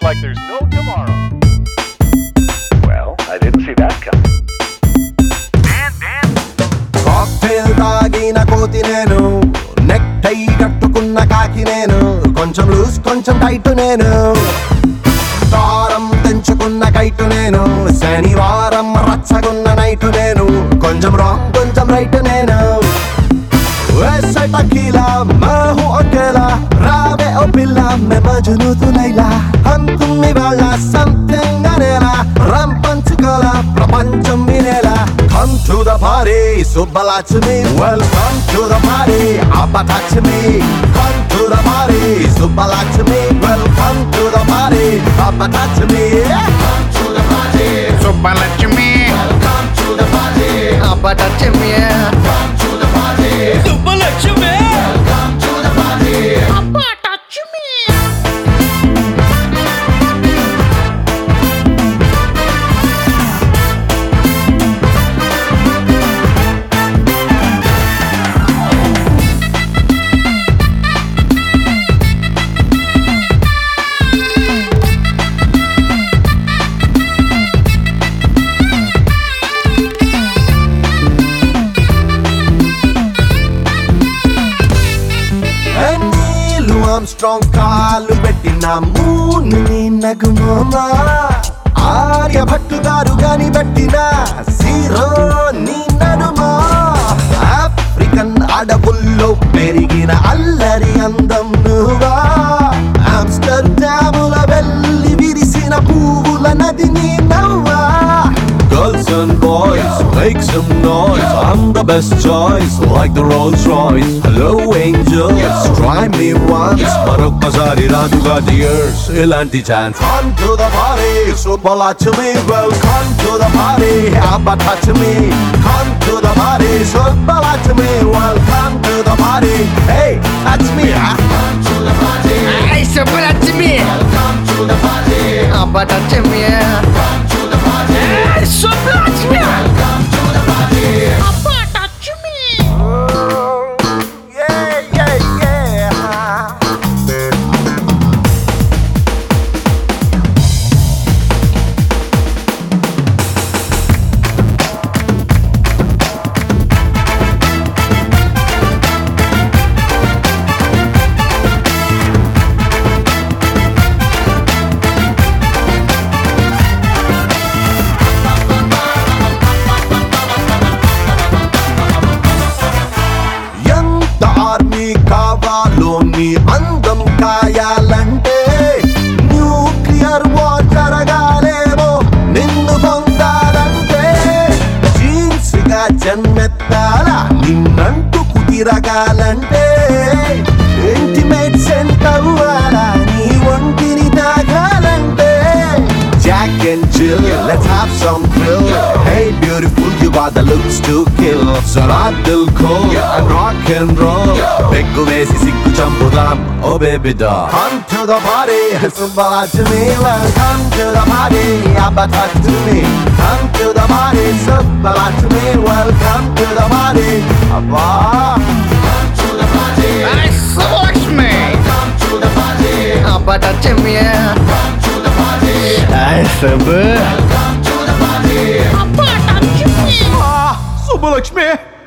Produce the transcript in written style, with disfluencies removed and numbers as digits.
like there's no tomorrow. Well, I didn't see that coming. Cocktail తాగిన కోతి నేను, neck టై కట్టుకున్న కాకి నేను, కొంచెం లూజ్ కొంచెం టైట్ నేను, దారం తెంచుకున్న కైటు నేను, శనివారం రచ్చగున్న నైటు నేను, కొంచెం రాంగ్ కొంచెం రైట్ నేను, वैसे टकीला मैं हूँ अकेला, रावे ओ पिल्ला मैं मजनू तू लैला, हम तुम इवाला something అనేలా, రంపంచుకోల ప్రపంచం వినేలా. Come to the party, Subbalaxmi. Welcome to the party, Abataxmi. Come to the party, Subbalaxmi. Welcome to the party, Abataxmi. Come to the party, Subbalaxmi. Welcome to the party, Abataxmi. Come to the party, Subbalaxmi. Welcome to the party. Abataxmi. Armstrong కాలు పెట్టిన మూని నగుమోమా, ఆర్యభట్టు గారు గాని పెట్టిన zero నీ నడుమా, African అడవుల్లో పెరిగిన అల్లరి అందం నువ్వా, ఆమ్స్టర్డాముల వెళ్ళి విరిసిన పువ్వుల నది నీ నవ్వా. Girls and boys, make some noise, I'm the best choice, like the Rolls Royce. Hello angels, try me once, మరొక్కసారి రాదుగా dears ఇలాంటి chance. Come to the party, Subbalaxmi. Welcome to the party, Abataxmi. Come to the party, Subbalaxmi. Welcome to the party, hey, that's me, huh? Come to the party, Hey, Subbalaxmi. welcome to the party, Abataxmi. come to the party, Hey, Subbalaxmi. welcome to the party. Abataxmi. Yeah, yeah, yeah. ఎంత army కావాలో నీ అందం కాయాలంటే, nuclear war జరగాలేమో నిన్ను పొందాలంటే, jeans గా జన్మెత్తాల నిన్నంటూ కుదిరగాలంటే, ఇంటిమేట్స్ ఎంత అవ్వాలా నీ ఒంటిని తాగాలంటే, Jack and Jill, let's have some thrill. Hey beautiful, you got the looks to kill. Sarat dil ko and rock and roll. Peggu vesi sikku champudam, oh baby doll. Come to the party, Subbalaxmi. Welcome to the party, Abataxmi. Come to the party, Subbalaxmi. Welcome to the party, Abba. Come to the party, Hey, Subbalaxmi. come to the party, Abataxmi. come to the party, Hey, Subbu. come to the party. Abataxmi. Subbalaxmi.